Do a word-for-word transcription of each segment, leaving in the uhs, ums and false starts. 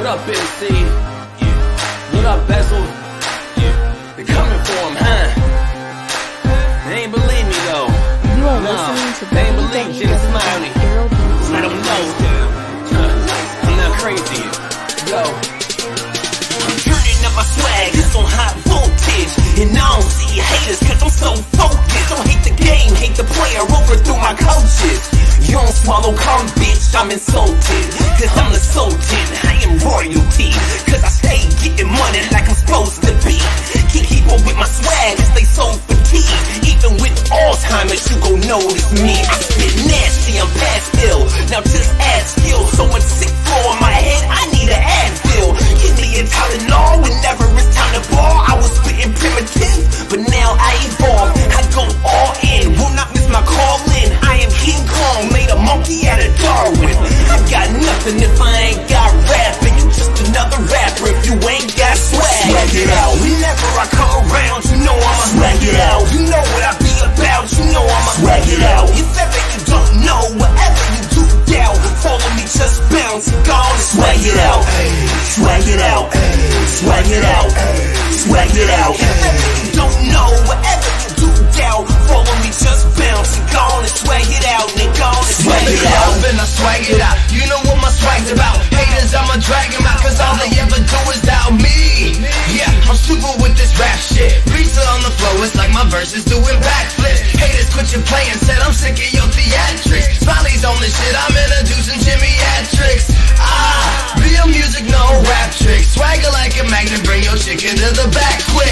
up, N C? What up, Bezel? They coming for him, huh? They ain't believe me though. You are no, listening to they ain't believe Jenny Smiley. I don't know. I'm not crazy. Yo. I'm turning up my swag, it's on high voltage. And I don't see haters cause I'm so focused. Don't hate the game, hate the player, overthrew my coaches. You don't swallow cum, bitch, I'm insulted. Cause I'm the sultan, I am royalty. Cause I stay getting money like I'm supposed to be. Can't keep up with my swag cause they so fatigued. Even with Alzheimer's, you gon' notice me. I spit nasty, I'm past ill. Now just add skill. So much sick flow in my head, I need an Advil. Give me a Tylenol whenever it's time to ball. I was spitting primitive, but now I evolve. I go all in, will not miss my call in. I am King Kong, made a monkey out of Darwin. I got nothing if I ain't got rapping. You just another rapper if you ain't got swag. Swag it out. Whenever I come around, you know I'ma swag it out. You know what I be about, you know I'ma swag it out. If ever you don't know, whatever you do, doubt, follow me, just bounce, go and swag it out. Swag it out. Swag it out. Swag it out. If ever you don't know, whatever you do, doubt, follow me, just bounce and go and swag it out. And go and swag it out. And I swag it out. You know what my swag's about. Haters, I'ma drag them out, cause all they ever do is doubt me. Yeah, I'm stupid with this rap shit. Pizza on the floor, it's like my verses doing backflips. Haters, quit your playing, said I'm sick of your theatrics. Smiley's on this shit, I'm introducing Jimmyatrics. Ah, real music, no rap tricks. Swagger like a magnet, bring your chicken to the back quick.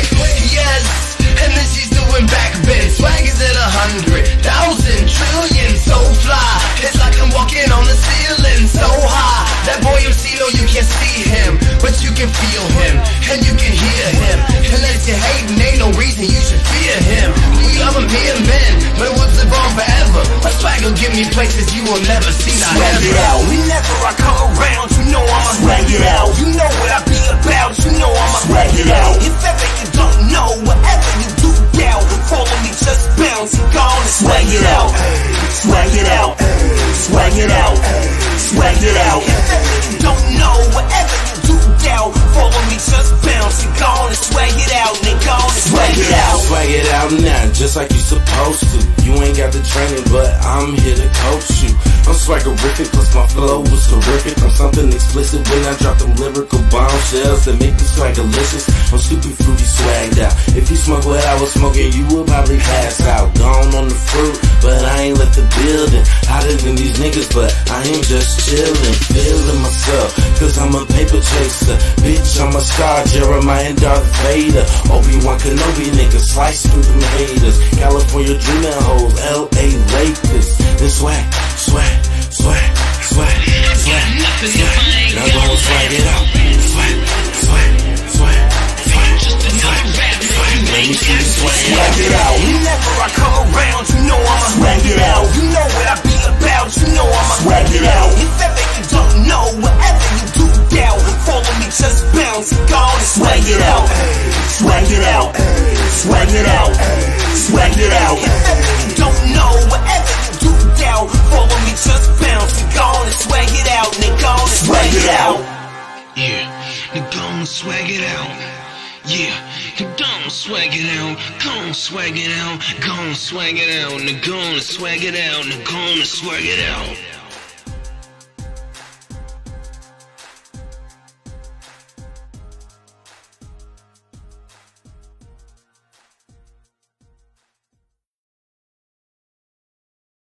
Yes, and then she's doing back bends. Swag is at a hundred, thousand, trillion, so fly. It's like I'm walking on the ceiling, so high. That boy M C, no, you can't see him, but you can feel him, and you can hear him. Unless you're hating, ain't no reason you should fear him. I'm a mere man, but what's live on forever? My swag will give me places you will never see. Not swag ever. It out. Whenever I come around, you know I'ma swag it out. You know what I be about, you know I'ma swag it out. If ever you don't know, whatever you do, doubt, follow me, just bounce and go and swag it out. Swag it out. Swag it out. Swag it out. If ever you don't know, whatever you do, doubt, follow me, just bounce and go and swag it out. And go and swag it out. Swag it out now, just like you supposed to. You ain't got the training, but I'm here to coach you. I'm swaggerific, plus my flow was terrific. I'm something explicit when I drop them lyrical bombshells that make me swaggerlicious. I'm stupid fruity swagged out. If you smoke what I was smoking, you would probably pass out. Gone on the fruit, but I ain't left the building. Hotter than these niggas, but I am just chillin', feeling myself, cause I'm a paper chaser. Bitch, I'm a star, Jeremiah and Darth Vader. Obi-Wan Kenobi, nigga, slice through them haters. California dreaming hoes, L A Lakers. Then swag, swag, swag, swag, swag, swag. Now go and swag it out. Swag, swag, swag, swag, swag, swag. Let me see the swag. Swag it out. Whenever I come around, you know I'ma swag it out. You know what I be about, you know I'ma swag it out. If ever you don't know, whatever you do, doubt, follow me, just bounce and go and swag it out. Swag it out. Swag it out. Swag it out. If ever you don't know, whatever you do, doubt, follow me, just bounce and go and swag it out. And go and swag it out. Yeah, now go and swag it out. Yeah, go and swag it out. Go and swag it out. Go and swag it out. Now go and swag it out. Now go and swag it out.